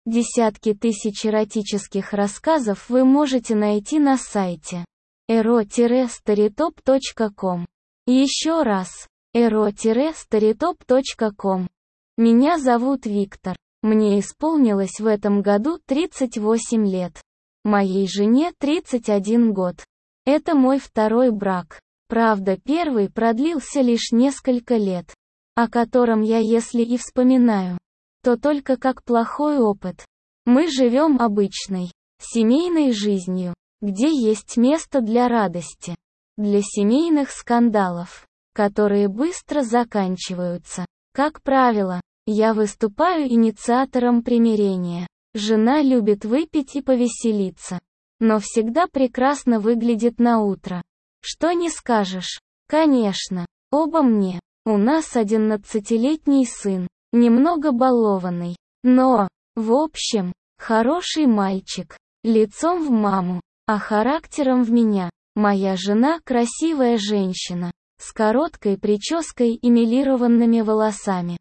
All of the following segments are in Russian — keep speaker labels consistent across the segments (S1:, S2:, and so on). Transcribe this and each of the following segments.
S1: Десятки тысяч эротических рассказов вы можете найти на сайте ero-storytop.com. Еще раз, ero-storytop.com. Меня зовут Виктор. Мне исполнилось в этом году 38 лет. Моей жене 31 год. Это мой второй брак. Правда, первый продлился лишь несколько лет, о котором я, если и вспоминаю, то только как плохой опыт. Мы живем обычной, семейной жизнью, где есть место для радости, для семейных скандалов, которые быстро заканчиваются. Как правило, я выступаю инициатором примирения. Жена любит выпить и повеселиться, но всегда прекрасно выглядит на утро. Что не скажешь? Конечно, оба мне. У нас 11-летний сын, немного балованный, но, в общем, хороший мальчик, лицом в маму, а характером в меня. Моя жена красивая женщина, с короткой прической и мелированными волосами.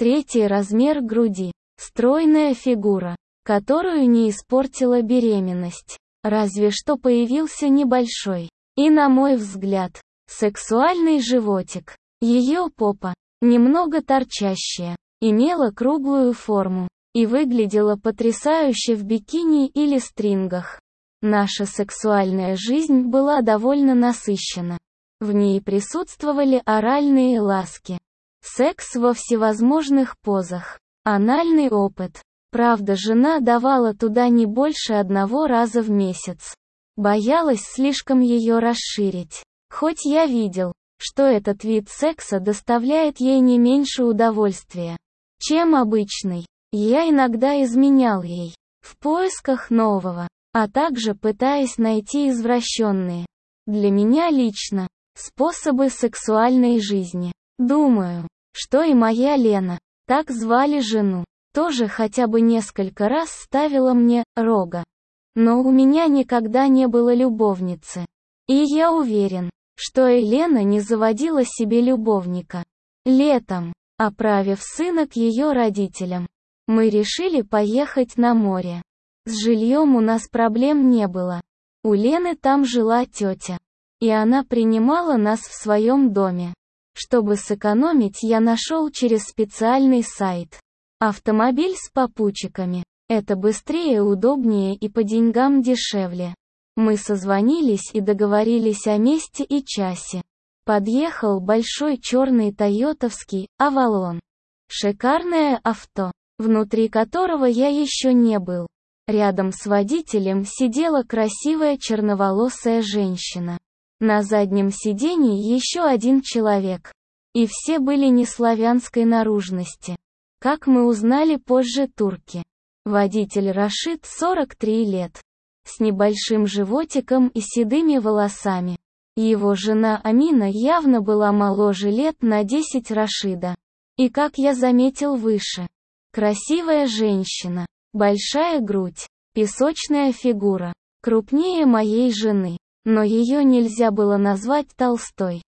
S1: 3 размер груди, стройная фигура, которую не испортила беременность, разве что появился небольшой, и, на мой взгляд, сексуальный животик. Ее попа, немного торчащая, имела круглую форму и выглядела потрясающе в бикини или стрингах. Наша сексуальная жизнь была довольно насыщена. В ней присутствовали оральные ласки, секс во всевозможных позах, анальный опыт. Правда, жена давала туда не больше 1 раза в месяц. Боялась слишком ее расширить. Хоть я видел, что этот вид секса доставляет ей не меньше удовольствия, чем обычный. Я иногда изменял ей, в поисках нового, а также пытаясь найти извращенные, для меня лично, способы сексуальной жизни. Думаю, что и моя Лена, так звали жену, тоже хотя бы несколько раз ставила мне рога. Но у меня никогда не было любовницы. И я уверен, что и Лена не заводила себе любовника. Летом, отправив сына к ее родителям, мы решили поехать на море. С жильем у нас проблем не было. У Лены там жила тетя, и она принимала нас в своем доме. Чтобы сэкономить, я нашел через специальный сайт автомобиль с попутчиками. Это быстрее, удобнее и по деньгам дешевле. Мы созвонились и договорились о месте и часе. Подъехал большой черный тойотовский Авалон. Шикарное авто, внутри которого я еще не был. Рядом с водителем сидела красивая черноволосая женщина. На заднем сиденье еще один человек. И все были не славянской наружности. Как мы узнали позже, турки. Водитель Рашид, 43 лет. С небольшим животиком и седыми волосами. Его жена Амина явно была моложе лет на 10 Рашида. И, как я заметил выше, красивая женщина, большая грудь, песочная фигура, крупнее моей жены, но ее нельзя было назвать толстой.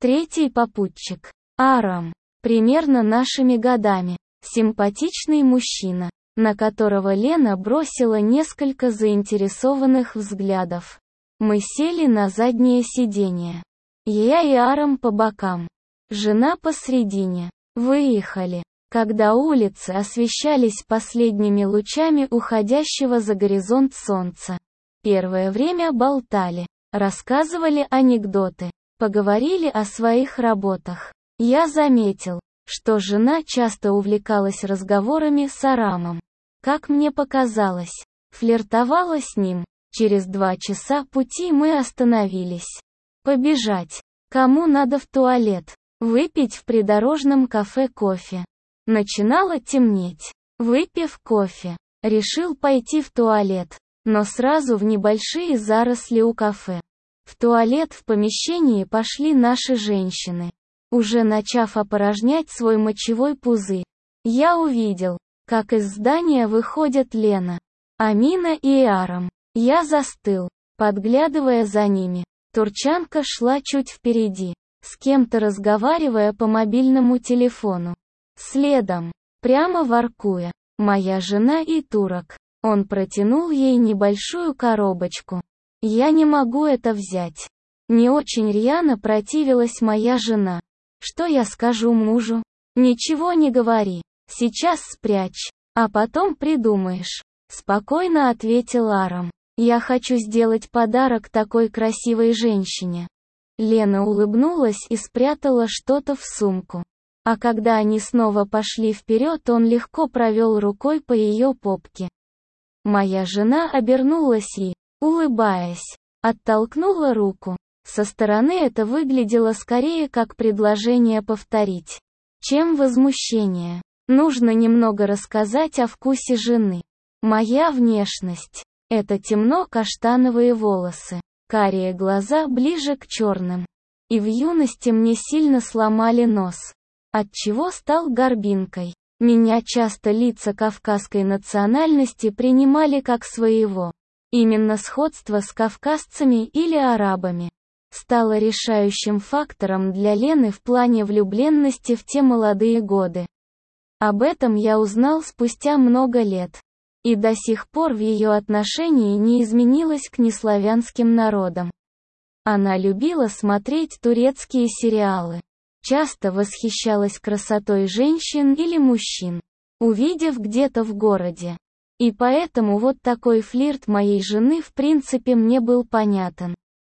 S1: 3 попутчик, Арам, примерно нашими годами, симпатичный мужчина, на которого Лена бросила несколько заинтересованных взглядов. Мы сели на заднее сиденье. Я и Арам по бокам. Жена посредине. Выехали, когда улицы освещались последними лучами уходящего за горизонт солнца. Первое время болтали, рассказывали анекдоты, поговорили о своих работах. Я заметил, что жена часто увлекалась разговорами с Арамом. Как мне показалось, флиртовала с ним. Через 2 часа пути мы остановились. Побежать. Кому надо в туалет? Выпить в придорожном кафе кофе. Начинало темнеть. Выпив кофе, решил пойти в туалет, но сразу в небольшие заросли у кафе. В туалет в помещении пошли наши женщины, уже начав опорожнять свой мочевой пузырь. Я увидел, как из здания выходят Лена, Амина и Арам. Я застыл, подглядывая за ними. Турчанка шла чуть впереди, с кем-то разговаривая по мобильному телефону. Следом, прямо воркуя, Моя жена и турок. Он протянул ей небольшую коробочку. Я не могу это взять. Не очень рьяно противилась моя жена. Что я скажу мужу? Ничего не говори. Сейчас спрячь. А потом придумаешь. Спокойно ответил Арам. Я хочу сделать подарок такой красивой женщине. Лена улыбнулась и спрятала что-то в сумку. А когда они снова пошли вперед, он легко провел рукой по ее попке. Моя жена обернулась и, улыбаясь, оттолкнула руку. Со стороны это выглядело скорее как предложение повторить, чем возмущение. Нужно немного рассказать о вкусе жены. Моя внешность. Это темно-каштановые волосы, карие глаза ближе к черным. И в юности мне сильно сломали нос, отчего стал горбинкой. Меня часто лица кавказской национальности принимали как своего. Именно сходство с кавказцами или арабами стало решающим фактором для Лены в плане влюбленности в те молодые годы. Об этом я узнал спустя много лет. И до сих пор в ее отношении не изменилось к неславянским народам. Она любила смотреть турецкие сериалы. Часто восхищалась красотой женщин или мужчин, увидев где-то в городе. И поэтому вот такой флирт моей жены в принципе мне был понятен.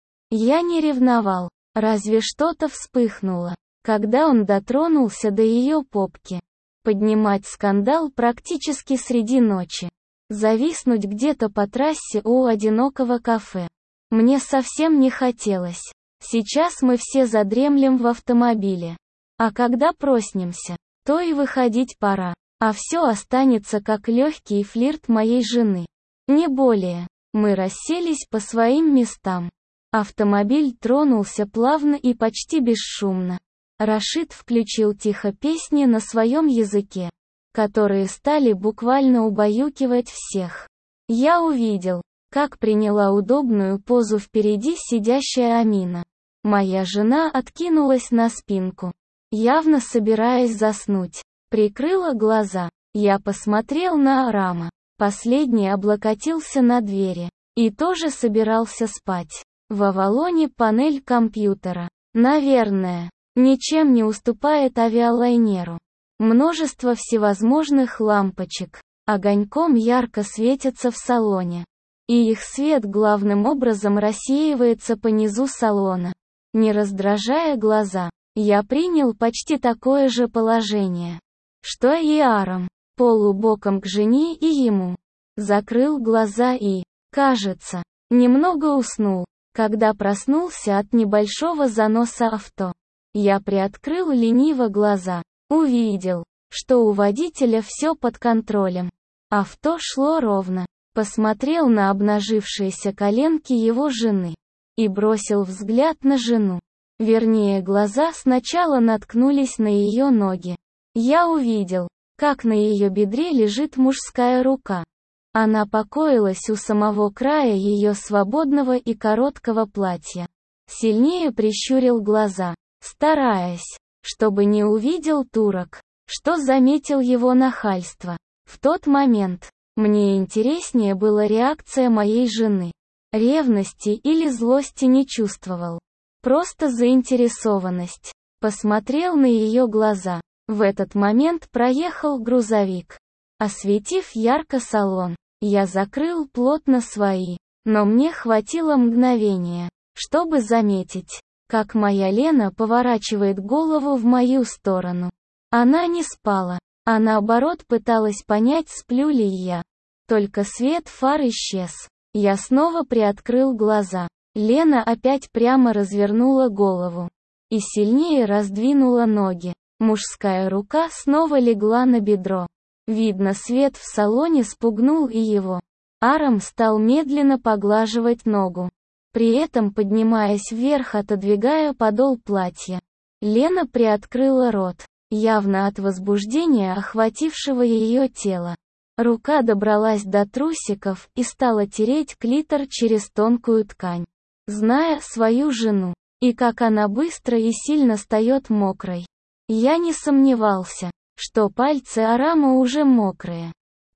S1: Я не ревновал, разве что-то вспыхнуло, когда он дотронулся до ее попки. Поднимать скандал практически среди ночи. Зависнуть где-то по трассе у одинокого кафе. Мне совсем не хотелось. Сейчас мы все задремлем в автомобиле. А когда проснемся, то и выходить пора. А все останется как легкий флирт моей жены. Не более. Мы расселись по своим местам. Автомобиль тронулся плавно и почти бесшумно. Рашид включил тихо песни на своем языке, которые стали буквально убаюкивать всех. Я увидел, как приняла удобную позу впереди сидящая Амина. Моя жена откинулась на спинку, явно собираясь заснуть. Прикрыла глаза. Я посмотрел на Арама. Последний облокотился на двери и тоже собирался спать. В Авалоне панель компьютера, наверное, ничем не уступает авиалайнеру. Множество всевозможных лампочек, огоньком ярко светятся в салоне. И их свет главным образом рассеивается по низу салона, не раздражая глаза. Я принял почти такое же положение, что и Арам, полубоком к жене и ему. Закрыл глаза и, кажется, немного уснул. Когда проснулся от небольшого заноса авто, я приоткрыл лениво глаза. Увидел, что у водителя все под контролем. Авто шло ровно. Посмотрел на обнажившиеся коленки его жены и бросил взгляд на жену. Вернее, глаза сначала наткнулись на ее ноги. Я увидел, как на ее бедре лежит мужская рука. Она покоилась у самого края ее свободного и короткого платья. Сильнее прищурил глаза, стараясь, чтобы не увидел турок, что заметил его нахальство. В тот момент мне интереснее была реакция моей жены. Ревности или злости не чувствовал. Просто заинтересованность. Посмотрел на ее глаза. В этот момент проехал грузовик, осветив ярко салон. Я закрыл плотно свои, но мне хватило мгновения, чтобы заметить, как моя Лена поворачивает голову в мою сторону. Она не спала, а наоборот пыталась понять, сплю ли я. Только свет фар исчез. Я снова приоткрыл глаза. Лена опять прямо развернула голову и сильнее раздвинула ноги. Мужская рука снова легла на бедро. Видно, свет в салоне спугнул и его. Арам стал медленно поглаживать ногу, при этом поднимаясь вверх, отодвигая подол платья. Лена приоткрыла рот, явно от возбуждения, охватившего ее тело. Рука добралась до трусиков и стала тереть клитор через тонкую ткань. Зная свою жену, и как она быстро и сильно стает мокрой, я не сомневался, что пальцы Арама уже мокрые.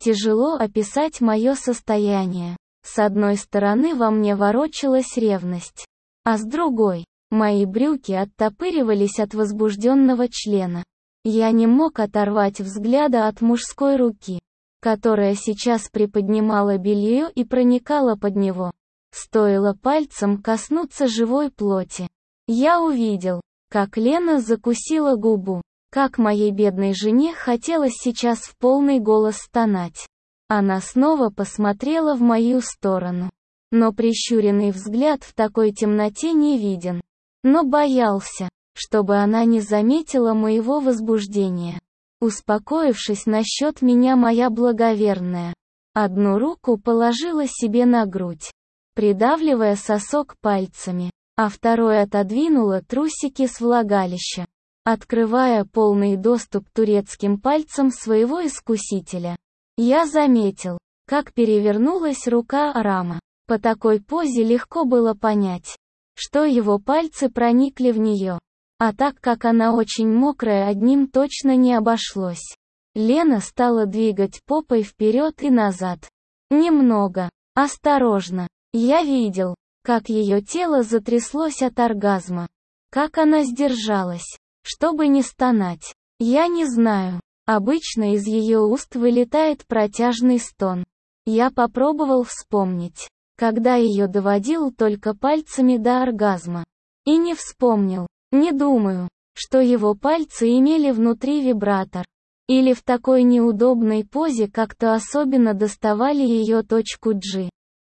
S1: Тяжело описать мое состояние. С одной стороны во мне ворочалась ревность, а с другой, мои брюки оттопыривались от возбужденного члена. Я не мог оторвать взгляда от мужской руки, которая сейчас приподнимала белье и проникала под него. Стоило пальцем коснуться живой плоти. Я увидел, как Лена закусила губу, как моей бедной жене хотелось сейчас в полный голос стонать. Она снова посмотрела в мою сторону. Но прищуренный взгляд в такой темноте не виден. Но боялся, чтобы она не заметила моего возбуждения. Успокоившись насчет меня, моя благоверная одну руку положила себе на грудь, придавливая сосок пальцами, а второй отодвинула трусики с влагалища, открывая полный доступ турецким пальцам своего искусителя. Я заметил, как перевернулась рука Арама. По такой позе легко было понять, что его пальцы проникли в нее. А так как она очень мокрая, одним точно не обошлось. Лена стала двигать попой вперед и назад. Немного, осторожно. Я видел, как ее тело затряслось от оргазма. Как она сдержалась, чтобы не стонать. Я не знаю. Обычно из ее уст вылетает протяжный стон. Я попробовал вспомнить, когда ее доводил только пальцами до оргазма. И не вспомнил. Не думаю, что его пальцы имели внутри вибратор. Или в такой неудобной позе как-то особенно доставали ее точку G.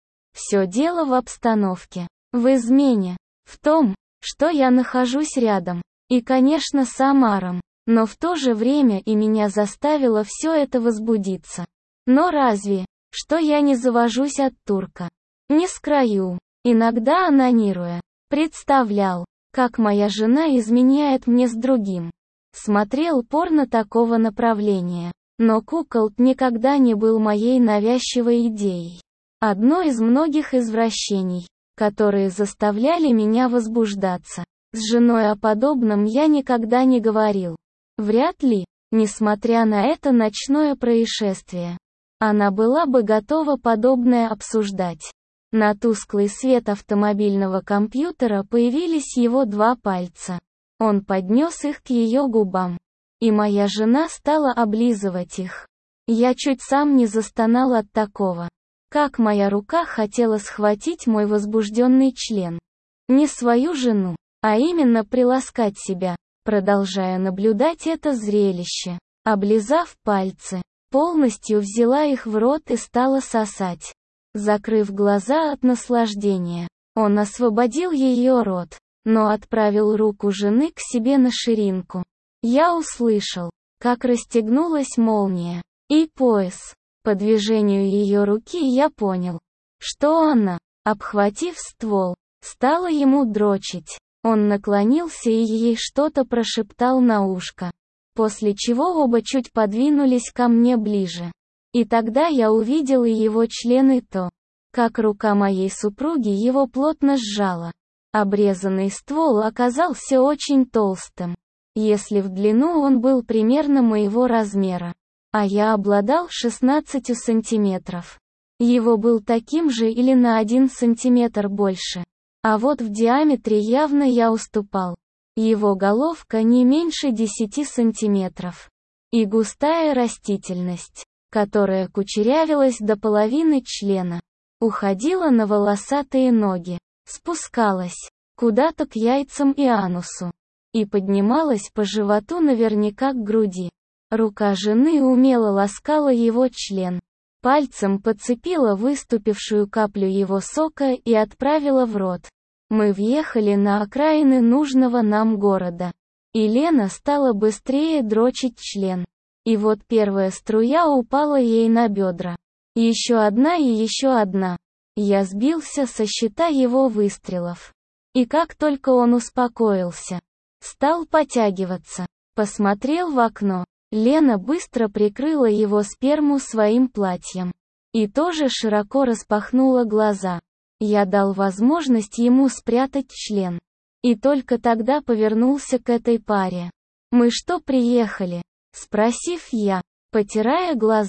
S1: Все дело в обстановке, в измене, в том, что я нахожусь рядом. И, конечно, с Амаром. Но в то же время и меня заставило все это возбудиться. Но разве, что я не завожусь от турка? Не скрою, иногда анонируя. Представлял, как моя жена изменяет мне с другим. Смотрел порно такого направления. Но куколд никогда не был моей навязчивой идеей. Одно из многих извращений, которые заставляли меня возбуждаться. С женой о подобном я никогда не говорил. Вряд ли, несмотря на это ночное происшествие, она была бы готова подобное обсуждать. На тусклый свет автомобильного компьютера появились его два пальца. Он поднес их к ее губам. И моя жена стала облизывать их. Я чуть сам не застонал от такого. Как моя рука хотела схватить мой возбужденный член. Не свою жену, а именно приласкать себя. Продолжая наблюдать это зрелище, облизав пальцы, полностью взяла их в рот и стала сосать. Закрыв глаза от наслаждения, он освободил ее рот, но отправил руку жены к себе на ширинку. Я услышал, как расстегнулась молния и пояс. По движению ее руки я понял, что она, обхватив ствол, стала ему дрочить. Он наклонился и ей что-то прошептал на ушко, после чего оба чуть подвинулись ко мне ближе. И тогда я увидел и его член, и то, как рука моей супруги его плотно сжала. Обрезанный ствол оказался очень толстым. Если в длину он был примерно моего размера, а я обладал 16 сантиметров. Его был таким же или на 1 сантиметр больше. А вот в диаметре явно я уступал. Его головка не меньше 10 сантиметров. И густая растительность, которая кучерявилась до половины члена, уходила на волосатые ноги, спускалась куда-то к яйцам и анусу, и поднималась по животу наверняка к груди. Рука жены умело ласкала его член. Пальцем подцепила выступившую каплю его сока и отправила в рот. Мы въехали на окраины нужного нам города. И Лена стала быстрее дрочить член. И вот первая струя упала ей на бедра. Еще одна и еще одна. Я сбился со счета его выстрелов. И как только он успокоился, стал потягиваться, посмотрел в окно. Лена быстро прикрыла его сперму своим платьем. И тоже широко распахнула глаза. Я дал возможность ему спрятать член. И только тогда повернулся к этой паре. «Мы что, приехали?» — спросив я, потирая глаза.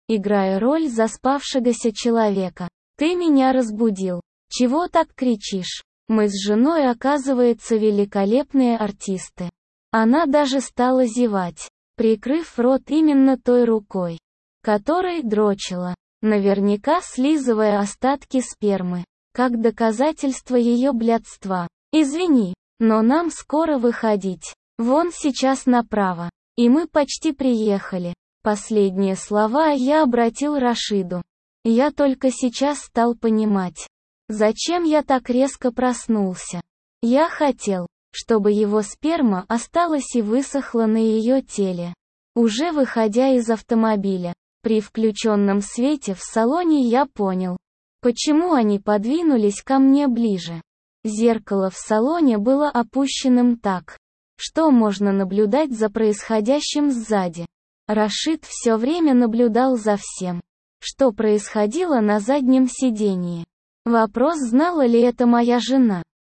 S1: играя роль заспавшегося человека. «Ты меня разбудил. Чего так кричишь? Мы с женой, оказывается, великолепные артисты». Она даже стала зевать, прикрыв рот именно той рукой, которой дрочила, наверняка слизывая остатки спермы, как доказательство ее блядства. «Извини, но нам скоро выходить. Вон сейчас направо. И мы почти приехали». Последние слова я обратил Рашиду. Я только сейчас стал понимать, зачем я так резко проснулся. Я хотел, чтобы его сперма осталась и высохла на ее теле. Уже выходя из автомобиля, при включенном свете в салоне я понял, почему они подвинулись ко мне ближе. Зеркало в салоне было опущенным так, что можно наблюдать за происходящим сзади. Рашид все время наблюдал за всем, что происходило на заднем сидении. Вопрос, знала ли это моя жена.